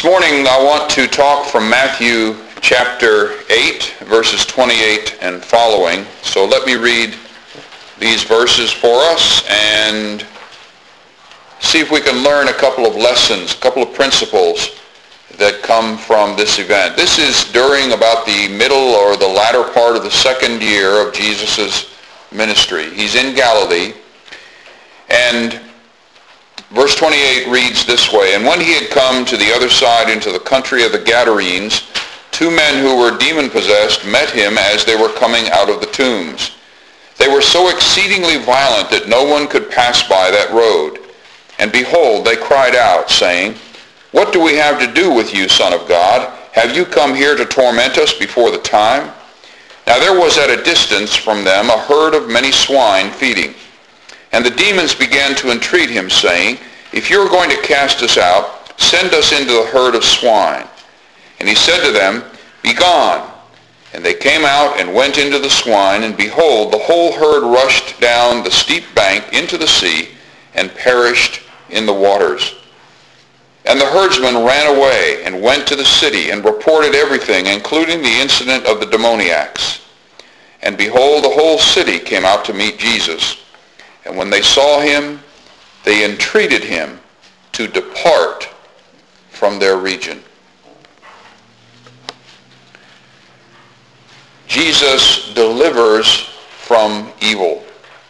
This morning I want to talk from Matthew chapter 8, verses 28 and following. So let me read these verses for us and see if we can learn a couple of lessons, a couple of principles that come from this event. This is during about the middle or the latter part of the second year of Jesus' ministry. He's in Galilee, and verse 28 reads this way, "And when he had come to the other side into the country of the Gadarenes, two men who were demon-possessed met him as they were coming out of the tombs. They were so exceedingly violent that no one could pass by that road. And behold, they cried out, saying, 'What do we have to do with you, Son of God? Have you come here to torment us before the time?' Now there was at a distance from them a herd of many swine feeding. And the demons began to entreat him, saying, 'If you are going to cast us out, send us into the herd of swine.' And he said to them, 'Begone.' And they came out and went into the swine, and behold, the whole herd rushed down the steep bank into the sea and perished in the waters. And the herdsmen ran away and went to the city and reported everything, including the incident of the demoniacs. And behold, the whole city came out to meet Jesus. And when they saw him, they entreated him to depart from their region." Jesus delivers from evil.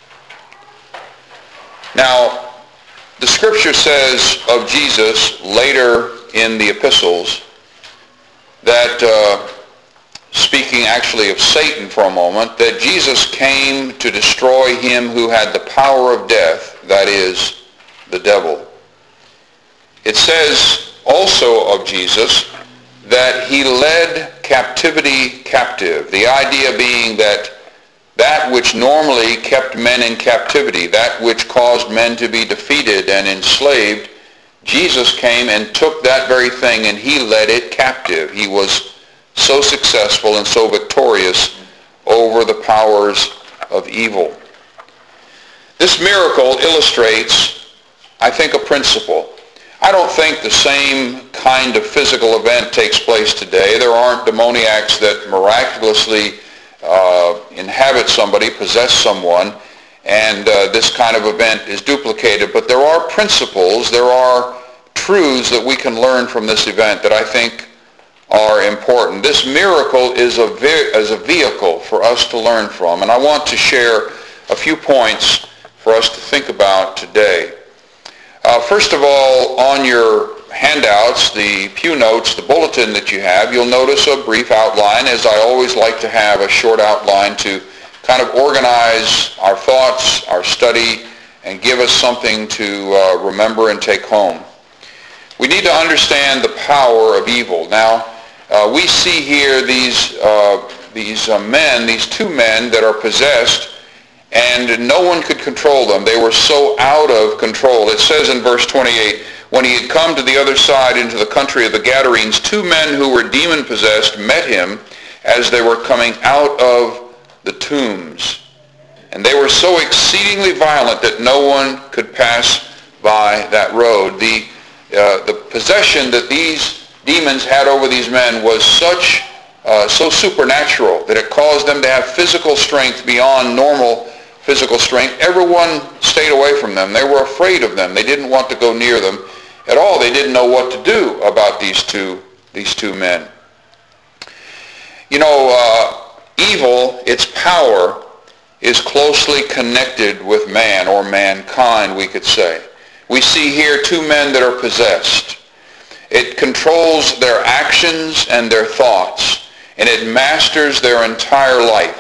Now, the scripture says of Jesus later in the epistles that, speaking actually of Satan for a moment, that Jesus came to destroy him who had the power of death, that is, the devil. It says also of Jesus that he led captivity captive, the idea being that which normally kept men in captivity, that which caused men to be defeated and enslaved, Jesus came and took that very thing and he led it captive. He was so successful and so victorious over the powers of evil. This miracle illustrates, I think, a principle. I don't think the same kind of physical event takes place today. There aren't demoniacs that miraculously inhabit somebody, possess someone, and this kind of event is duplicated. But there are principles, there are truths that we can learn from this event that I think are important. This miracle is a vehicle for us to learn from, and I want to share a few points for us to think about today. First of all, on your handouts, the pew notes, the bulletin that you have, you'll notice a brief outline, as I always like to have a short outline to kind of organize our thoughts, our study, and give us something to remember and take home. We need to understand the power of evil. Now, we see here these two men that are possessed, and no one could control them. They were so out of control. It says in verse 28, "When he had come to the other side into the country of the Gadarenes, two men who were demon-possessed met him as they were coming out of the tombs. And they were so exceedingly violent that no one could pass by that road." The possession that these demons had over these men was so supernatural that it caused them to have physical strength beyond normal physical strength. Everyone stayed away from them. They were afraid of them. They didn't want to go near them at all. They didn't know what to do about these two men. You know, evil, its power, is closely connected with man, or mankind, we could say. We see here two men that are possessed. It controls their actions and their thoughts, and it masters their entire life.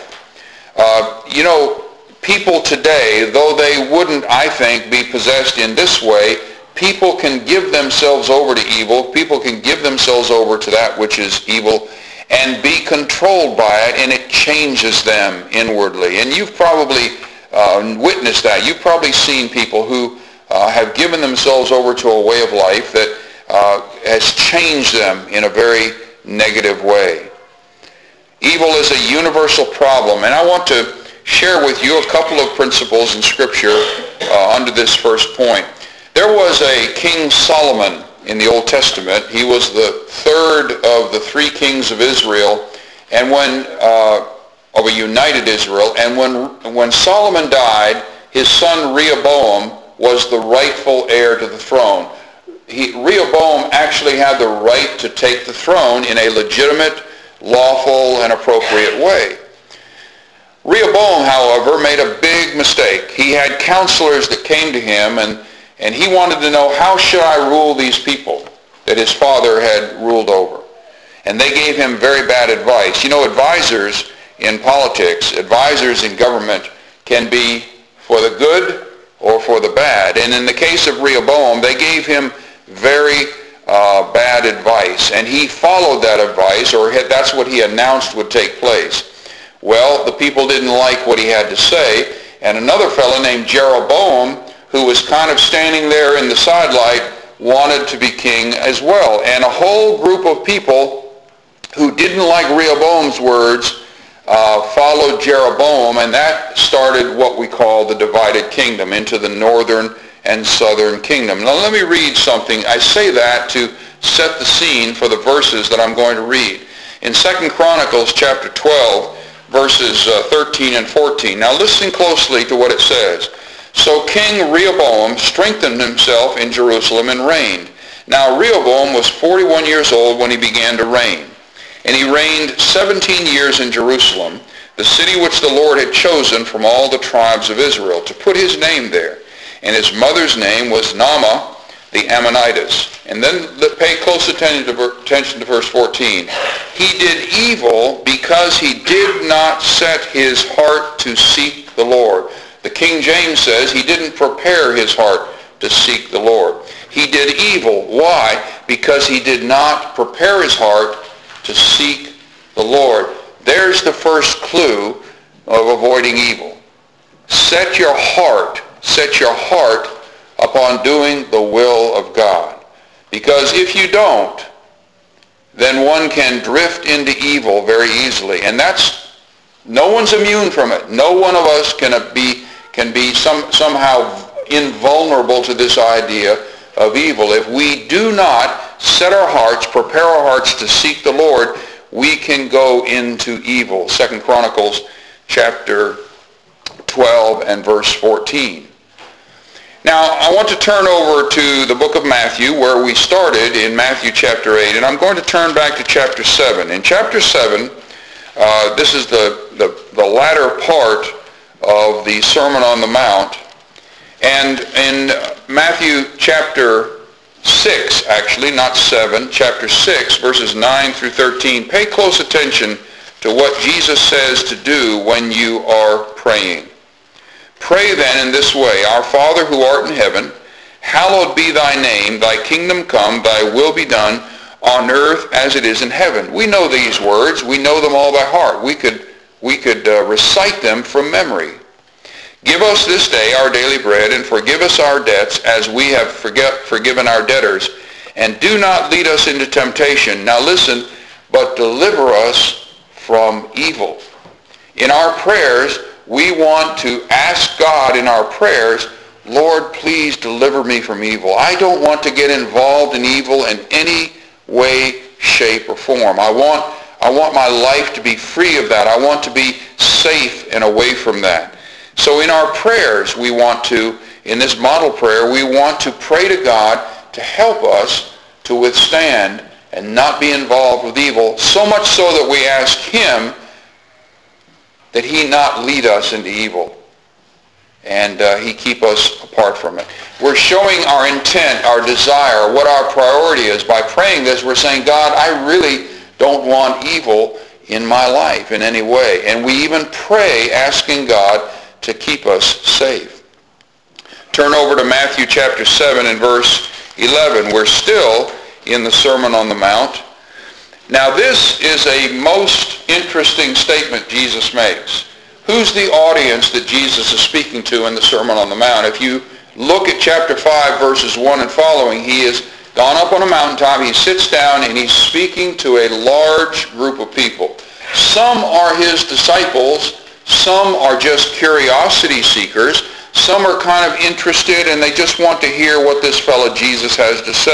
People today, though they wouldn't, I think, be possessed in this way, people can give themselves over to evil. People can give themselves over to that which is evil and be controlled by it, and it changes them inwardly. And you've probably witnessed that. You've probably seen people who have given themselves over to a way of life that has changed them in a very negative way. Evil is a universal problem, and I want to share with you a couple of principles in Scripture under this first point. There was a King Solomon in the Old Testament. He was the third of the three kings of Israel, and of a united Israel. And when Solomon died, his son Rehoboam was the rightful heir to the throne. Rehoboam actually had the right to take the throne in a legitimate, lawful, and appropriate way. Rehoboam, however, made a big mistake. He had counselors that came to him, and he wanted to know, how should I rule these people that his father had ruled over? And they gave him very bad advice. You know, advisors in politics, advisors in government can be for the good or for the bad. And in the case of Rehoboam, they gave him very bad advice, and he followed that advice, or that's what he announced would take place. Well, the people didn't like what he had to say, and another fellow named Jeroboam, who was kind of standing there in the sidelight, wanted to be king as well. And a whole group of people who didn't like Rehoboam's words followed Jeroboam, and that started what we call the divided kingdom into the northern and southern kingdom. Now let me read something. I say that to set the scene for the verses that I'm going to read. In 2 Chronicles chapter 12, verses 13 and 14. Now listen closely to what it says. So King Rehoboam strengthened himself in Jerusalem and reigned. Now Rehoboam was 41 years old when he began to reign. And he reigned 17 years in Jerusalem, the city which the Lord had chosen from all the tribes of Israel, to put his name there. And his mother's name was Naamah the Ammonitess. And then pay close attention to verse 14. He did evil because he did not set his heart to seek the Lord. The King James says he didn't prepare his heart to seek the Lord. He did evil. Why? Because he did not prepare his heart to seek the Lord. There's the first clue of avoiding evil. Set your heart upon doing the will of God. Because if you don't, then one can drift into evil very easily. And no one's immune from it. No one of us can be somehow invulnerable to this idea of evil. If we do not set our hearts, prepare our hearts to seek the Lord, we can go into evil. 2 Chronicles chapter 12 and verse 14. Now, I want to turn over to the book of Matthew, where we started in Matthew chapter 8, and I'm going to turn back to chapter 7. In chapter 7, this is the latter part of the Sermon on the Mount. And in Matthew chapter 6, actually, not 7, chapter 6, verses 9 through 13, pay close attention to what Jesus says to do when you are praying. Pray then in this way, Our Father who art in heaven, hallowed be thy name, thy kingdom come, thy will be done on earth as it is in heaven. We know these words. We know them all by heart. We could recite them from memory. Give us this day our daily bread, and forgive us our debts as we have forgiven our debtors. And do not lead us into temptation. Now listen, but deliver us from evil. In our prayers, we want to ask God in our prayers, Lord, please deliver me from evil. I don't want to get involved in evil in any way, shape, or form. I want my life to be free of that. I want to be safe and away from that. So in our prayers, in this model prayer, we want to pray to God to help us to withstand and not be involved with evil, so much so that we ask him that he not lead us into evil and he keep us apart from it. We're showing our intent, our desire, what our priority is. By praying this, we're saying, God, I really don't want evil in my life in any way. And we even pray asking God to keep us safe. Turn over to Matthew chapter 7 and verse 11. We're still in the Sermon on the Mount. Now this is a most interesting statement Jesus makes. Who's the audience that Jesus is speaking to in the Sermon on the Mount? If you look at chapter 5, verses 1 and following, he has gone up on a mountaintop, he sits down, and he's speaking to a large group of people. Some are his disciples, some are just curiosity seekers, some are kind of interested and they just want to hear what this fellow Jesus has to say.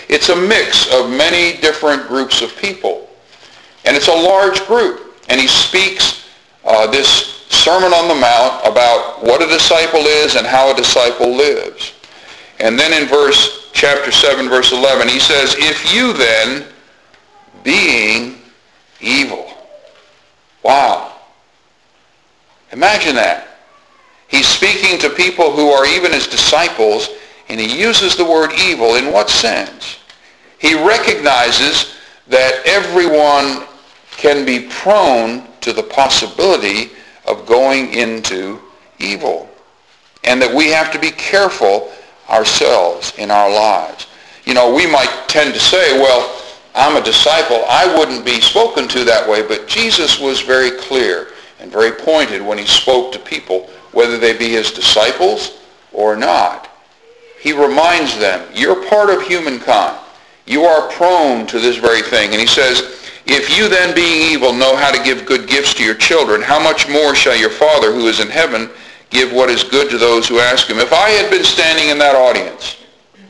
It's a mix of many different groups of people. And it's a large group. And he speaks this Sermon on the Mount about what a disciple is and how a disciple lives. And then in chapter 7, verse 11, he says, if you then, being evil. Wow. Imagine that. He's speaking to people who are even his disciples, and he uses the word evil. In what sense? He recognizes that everyone can be prone to the possibility of going into evil, and that we have to be careful ourselves in our lives. You know, we might tend to say, well, I'm a disciple. I wouldn't be spoken to that way, but Jesus was very clear and very pointed when he spoke to people, whether they be his disciples or not. He reminds them, you're part of humankind. You are prone to this very thing. And he says, if you then, being evil, know how to give good gifts to your children, how much more shall your Father who is in heaven give what is good to those who ask him? If I had been standing in that audience,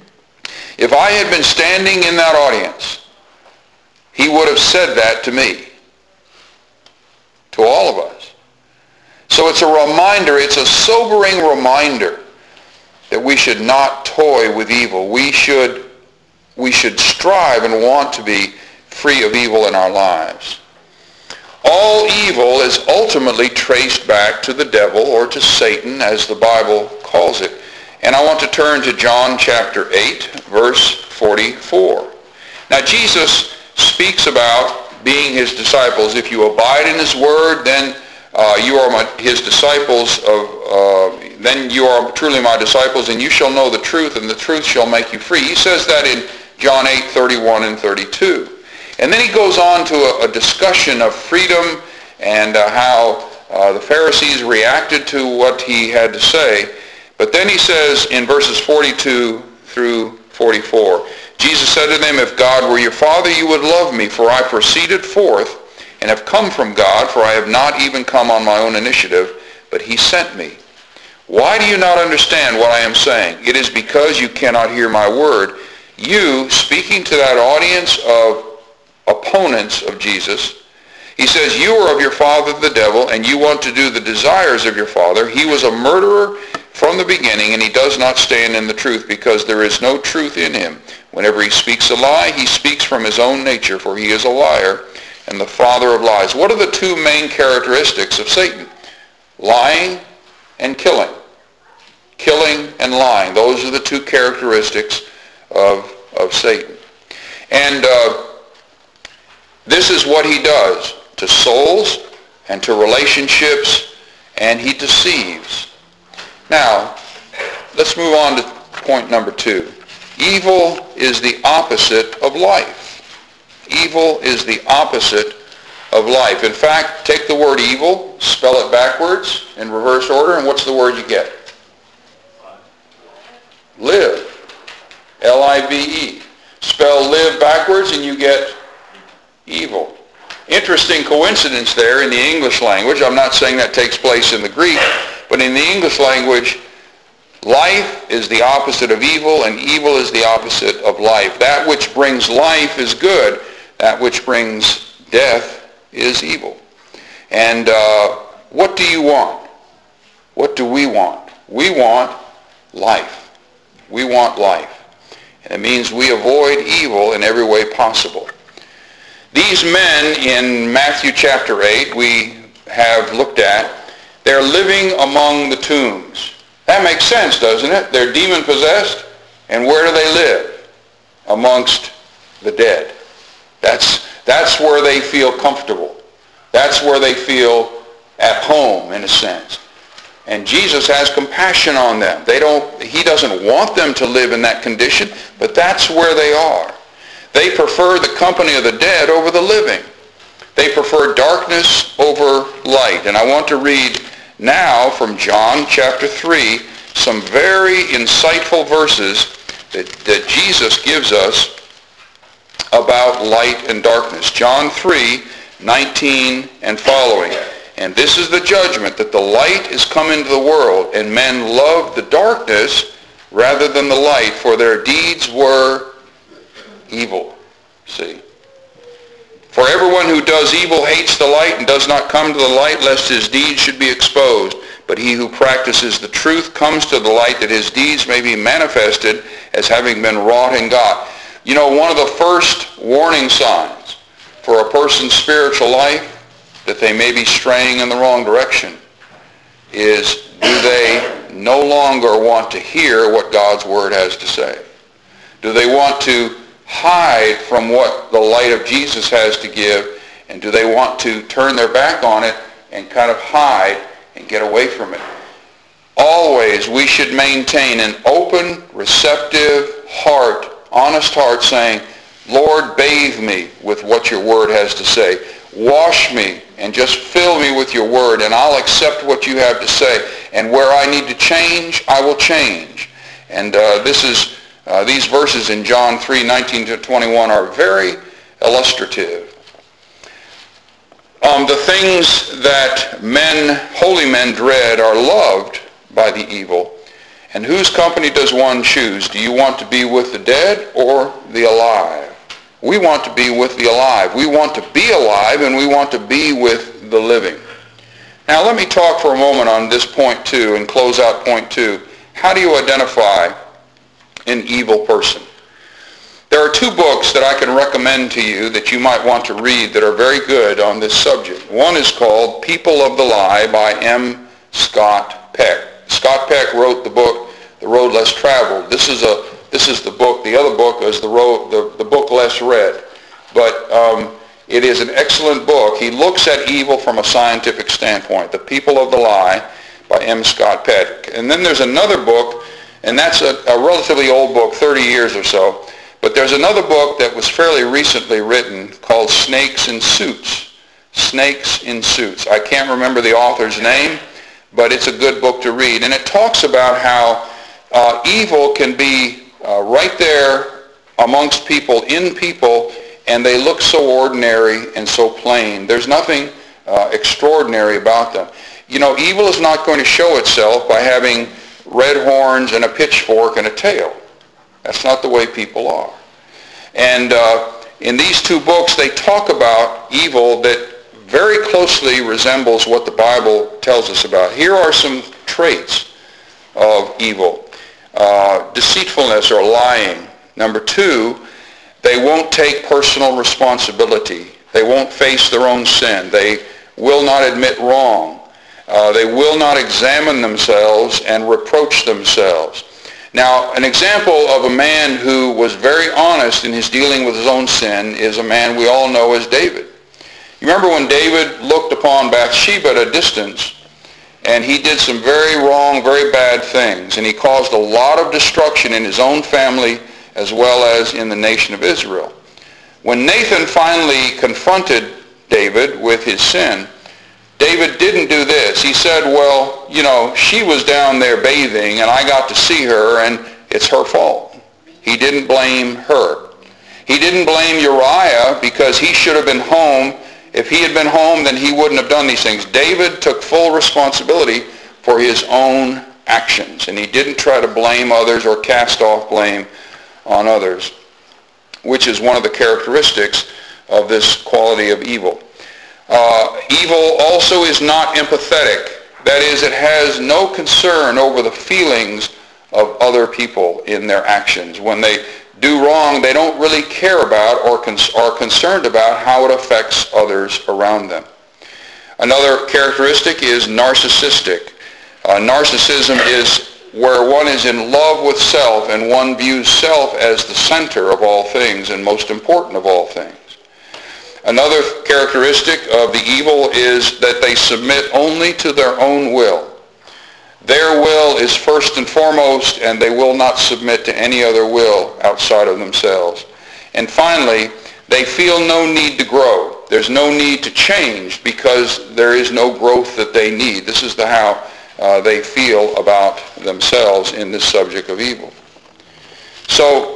he would have said that to me, to all of us. So it's a reminder, it's a sobering reminder that we should not toy with evil. We should strive and want to be free of evil in our lives. All evil is ultimately traced back to the devil, or to Satan, as the Bible calls it. And I want to turn to John chapter 8, verse 44. Now Jesus speaks about being his disciples. If you abide in his word, then you are his disciples. Then you are truly my disciples, and you shall know the truth, and the truth shall make you free. He says that in John 8, 31 and 32. And then he goes on to a discussion of freedom and how the Pharisees reacted to what he had to say. But then he says in verses 42 through 44, Jesus said to them, if God were your Father, you would love me, for I proceeded forth and have come from God, for I have not even come on my own initiative, but he sent me. Why do you not understand what I am saying? It is because you cannot hear my word. You, speaking to that audience of opponents of Jesus, he says, you are of your father the devil, and you want to do the desires of your father. He was a murderer from the beginning, and he does not stand in the truth, because there is no truth in him. Whenever he speaks a lie, he speaks from his own nature, for he is a liar and the father of lies. What are the two main characteristics of Satan? Lying and killing. Killing and lying. Those are the two characteristics of Satan. And this is what he does to souls and to relationships, and he deceives. Now, let's move on to point number 2. Evil is the opposite of life. Evil is the opposite of life. In fact, take the word evil, spell it backwards in reverse order, and what's the word you get? Live. L-I-V-E. Spell live backwards and you get evil. Interesting coincidence there in the English language. I'm not saying that takes place in the Greek, but in the English language, life is the opposite of evil, and evil is the opposite of life. That which brings life is good. That which brings death is evil. And what do you want? What do we want? We want life. We want life. And it means we avoid evil in every way possible. These men in Matthew chapter 8 we have looked at, they're living among the tombs. That makes sense, doesn't it? They're demon-possessed, and where do they live? Amongst the dead. That's where they feel comfortable. That's where they feel at home, in a sense. And Jesus has compassion on them. He doesn't want them to live in that condition, but that's where they are. They prefer the company of the dead over the living. They prefer darkness over light. And I want to read now from John chapter 3 some very insightful verses that Jesus gives us about light and darkness. John 3, 19 and following. And this is the judgment, that the light is come into the world, and men love the darkness rather than the light, for their deeds were evil. See? For everyone who does evil hates the light and does not come to the light, lest his deeds should be exposed. But he who practices the truth comes to the light, that his deeds may be manifested as having been wrought in God. You know, one of the first warning signs for a person's spiritual life, that they may be straying in the wrong direction, is do they no longer want to hear what God's Word has to say? Do they want to hide from what the light of Jesus has to give, and do they want to turn their back on it and kind of hide and get away from it? Always we should maintain an open, receptive heart, honest heart, saying, Lord, bathe me with what your Word has to say. Wash me and just fill me with your Word, and I'll accept what you have to say. And where I need to change, I will change. And these verses in John 3:19-21 are very illustrative. The things that holy men dread are loved by the evil. And whose company does one choose? Do you want to be with the dead or the alive? We want to be with the alive. We want to be alive, and we want to be with the living. Now let me talk for a moment on this point 2 and close out point 2. How do you identify an evil person? There are 2 books that I can recommend to you that you might want to read that are very good on this subject. One is called People of the Lie by M. Scott Peck. Scott Peck wrote the book, The Road Less Traveled. This is the book. The other book is the book less read. But it is an excellent book. He looks at evil from a scientific standpoint. The People of the Lie by M. Scott Peck. And then there's another book, and that's a relatively old book, 30 years or so. But there's another book that was fairly recently written called Snakes in Suits. Snakes in Suits. I can't remember the author's name, but it's a good book to read. And it talks about how evil can be right there amongst people, in people, and they look so ordinary and so plain. There's nothing extraordinary about them. You know, evil is not going to show itself by having red horns and a pitchfork and a tail. That's not the way people are. And in these 2 books, they talk about evil that very closely resembles what the Bible tells us about. Here are some traits of evil. Deceitfulness or lying. Number 2, they won't take personal responsibility. They won't face their own sin. They will not admit wrong. They will not examine themselves and reproach themselves. Now, an example of a man who was very honest in his dealing with his own sin is a man we all know as David. You remember when David looked upon Bathsheba at a distance, and he did some very wrong, very bad things, and he caused a lot of destruction in his own family as well as in the nation of Israel. When Nathan finally confronted David with his sin, David didn't do this. He said, well, you know, she was down there bathing and I got to see her and it's her fault. He didn't blame her. He didn't blame Uriah because he should have been home. If he had been home, then he wouldn't have done these things. David took full responsibility for his own actions, and he didn't try to blame others or cast off blame on others, which is one of the characteristics of this quality of evil. Evil also is not empathetic. That is, it has no concern over the feelings of other people in their actions. When they do wrong, they don't really care about or are concerned about how it affects others around them. Another characteristic is narcissistic. Narcissism is where one is in love with self and one views self as the center of all things and most important of all things. Another characteristic of the evil is that they submit only to their own will. Their will is first and foremost, and they will not submit to any other will outside of themselves. And finally, they feel no need to grow. There's no need to change because there is no growth that they need. This is how they feel about themselves in this subject of evil. So,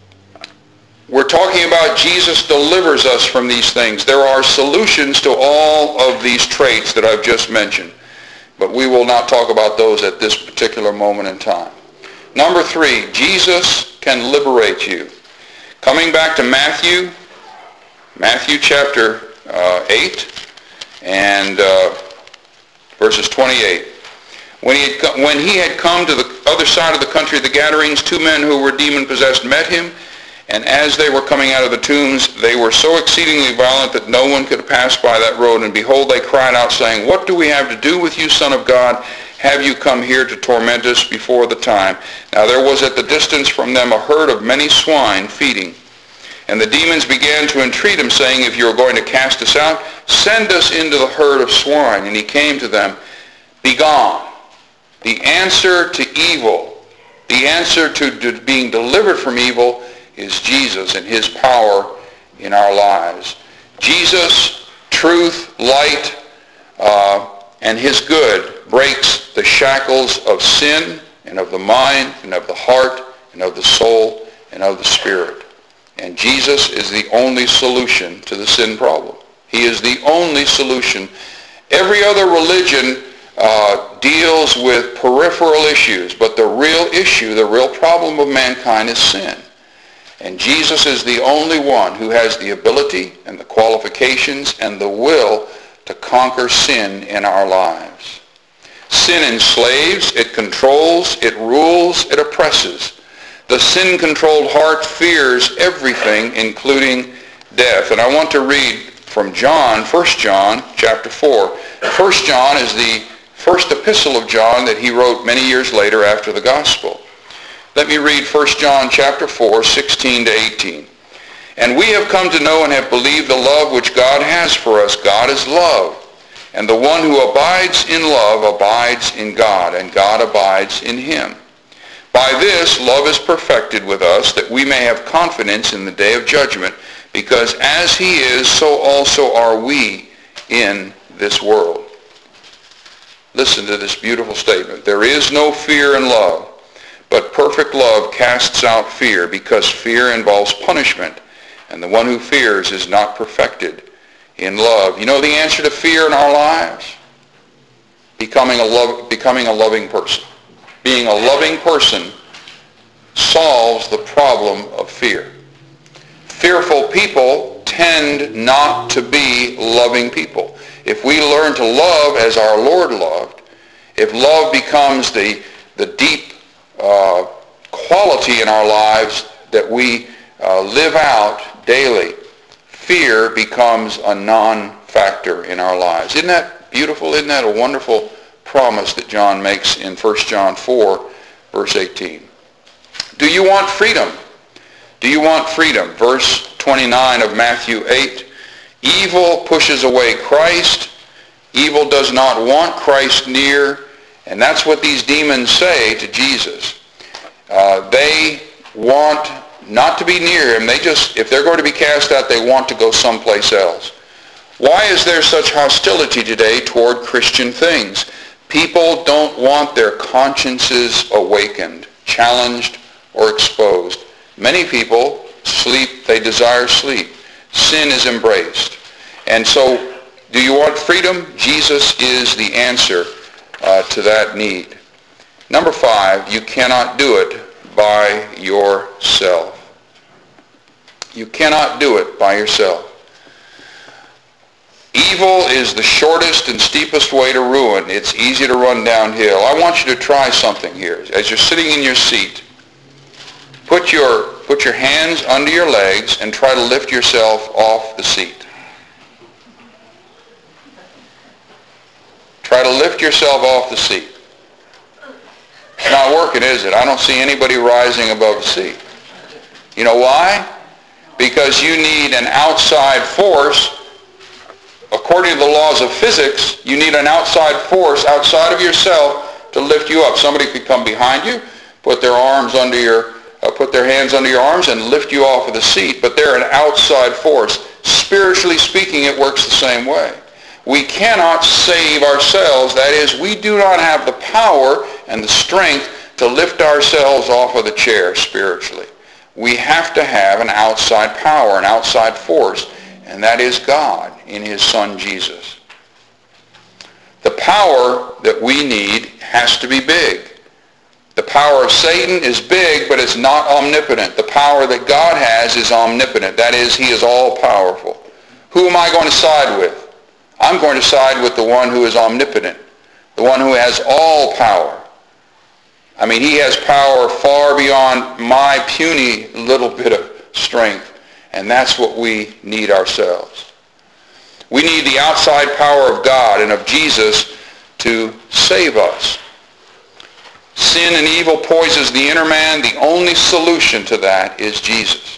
we're talking about Jesus delivers us from these things. There are solutions to all of these traits that I've just mentioned, but we will not talk about those at this particular moment in time. Number 3, Jesus can liberate you. Coming back to Matthew chapter 8 and verses 28. When he had come to the other side of the country of the Gadarenes, 2 men who were demon-possessed met him, and as they were coming out of the tombs, they were so exceedingly violent that no one could pass by that road. And behold, they cried out, saying, "What do we have to do with you, Son of God? Have you come here to torment us before the time?" Now there was at the distance from them a herd of many swine feeding. And the demons began to entreat him, saying, "If you are going to cast us out, send us into the herd of swine." And he came to them, "Begone." The answer to evil, the answer to being delivered from evil, is Jesus and his power in our lives. Jesus, truth, light, and his good breaks the shackles of sin and of the mind and of the heart and of the soul and of the spirit. And Jesus is the only solution to the sin problem. He is the only solution. Every other religion deals with peripheral issues, but the real issue, the real problem of mankind is sin. And Jesus is the only one who has the ability and the qualifications and the will to conquer sin in our lives. Sin enslaves, it controls, it rules, it oppresses. The sin-controlled heart fears everything, including death. And I want to read from John, 1 John chapter 4. 1 John is the first epistle of John that he wrote many years later after the gospel. Let me read 1 John chapter 4, 16 to 18. "And we have come to know and have believed the love which God has for us. God is love. And the one who abides in love abides in God, and God abides in him. By this love is perfected with us, that we may have confidence in the day of judgment, because as he is, so also are we in this world." Listen to this beautiful statement. "There is no fear in love, but perfect love casts out fear, because fear involves punishment, and the one who fears is not perfected in love." You know the answer to fear in our lives? Becoming a loving person. Being a loving person solves the problem of fear. Fearful people tend not to be loving people. If we learn to love as our Lord loved, if love becomes the deep quality in our lives that we live out daily, fear becomes a non-factor in our lives. Isn't that beautiful? Isn't that a wonderful promise that John makes in 1 John 4, verse 18? Do you want freedom? Do you want freedom? Verse 29 of Matthew 8. Evil pushes away Christ. Evil does not want Christ near. And that's what these demons say to Jesus. They want not to be near him. If they're going to be cast out, they want to go someplace else. Why is there such hostility today toward Christian things? People don't want their consciences awakened, challenged, or exposed. Many people sleep, they desire sleep. Sin is embraced. And so, do you want freedom? Jesus is the answer to that need. Number 5, you cannot do it by yourself. You cannot do it by yourself. Evil is the shortest and steepest way to ruin. It's easy to run downhill. I want you to try something here. As you're sitting in your seat, put your hands under your legs and try to lift yourself off the seat. Try to lift yourself off the seat. It's not working, is it? I don't see anybody rising above the seat. You know why? Because you need an outside force. According to the laws of physics, you need an outside force outside of yourself to lift you up. Somebody could come behind you, put their hands under your arms and lift you off of the seat, but they're an outside force. Spiritually speaking, it works the same way. We cannot save ourselves. That is, we do not have the power and the strength to lift ourselves off of the chair spiritually. We have to have an outside power, an outside force, and that is God in his Son Jesus. The power that we need has to be big. The power of Satan is big, but it's not omnipotent. The power that God has is omnipotent. That is, he is all-powerful. Who am I going to side with? I'm going to side with the one who is omnipotent, the one who has all power. I mean, he has power far beyond my puny little bit of strength, and that's what we need ourselves. We need the outside power of God and of Jesus to save us. Sin and evil poisons the inner man. The only solution to that is Jesus.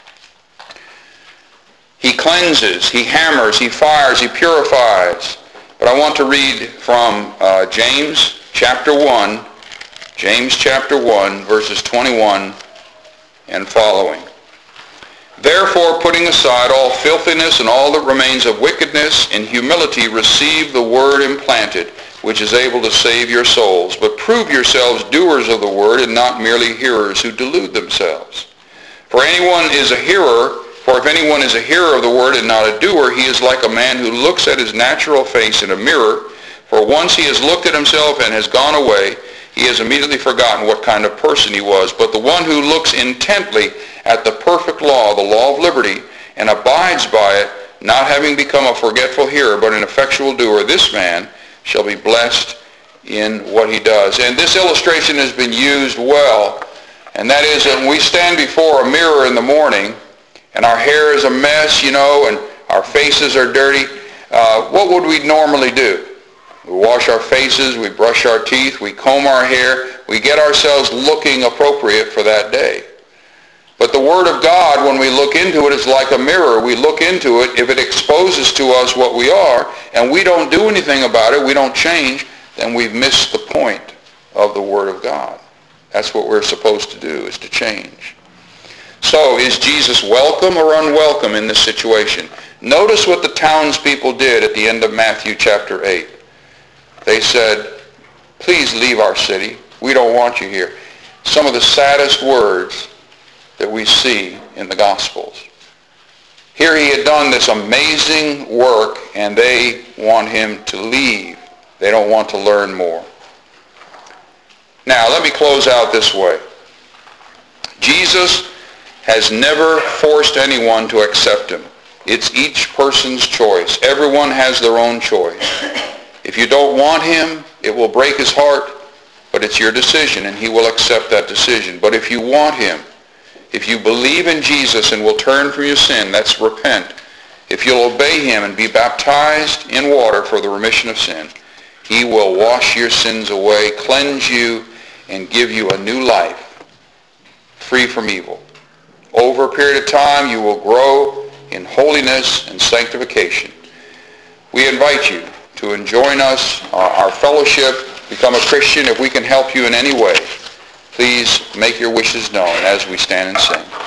He cleanses, he hammers, he fires, he purifies. But I want to read from James chapter 1, James chapter 1, verses 21 and following. Therefore, putting aside all filthiness and all that remains of wickedness, in humility receive the word implanted, which is able to save your souls. But prove yourselves doers of the word and not merely hearers who delude themselves. For if anyone is a hearer of the word and not a doer, he is like a man who looks at his natural face in a mirror. For once he has looked at himself and has gone away, he has immediately forgotten what kind of person he was. But the one who looks intently at the perfect law, the law of liberty, and abides by it, not having become a forgetful hearer, but an effectual doer, this man shall be blessed in what he does. And this illustration has been used well, and that is that when we stand before a mirror in the morning, and our hair is a mess, and our faces are dirty, what would we normally do? We wash our faces, we brush our teeth, we comb our hair, we get ourselves looking appropriate for that day. But the Word of God, when we look into it, is like a mirror. We look into it. If it exposes to us what we are, and we don't do anything about it, we don't change, then we've missed the point of the Word of God. That's what we're supposed to do, is to change. So, is Jesus welcome or unwelcome in this situation? Notice what the townspeople did at the end of Matthew chapter 8. They said, please leave our city. We don't want you here. Some of the saddest words that we see in the Gospels. Here he had done this amazing work, and they want him to leave. They don't want to learn more. Now, let me close out this way. Jesus has never forced anyone to accept him. It's each person's choice. Everyone has their own choice. If you don't want him, it will break his heart, but it's your decision, and he will accept that decision. But if you want him, if you believe in Jesus and will turn from your sin, that's repent. If you'll obey him and be baptized in water for the remission of sin, he will wash your sins away, cleanse you, and give you a new life, free from evil. Over a period of time, you will grow in holiness and sanctification. We invite you to join us, our fellowship, become a Christian. If we can help you in any way, please make your wishes known as we stand and sing.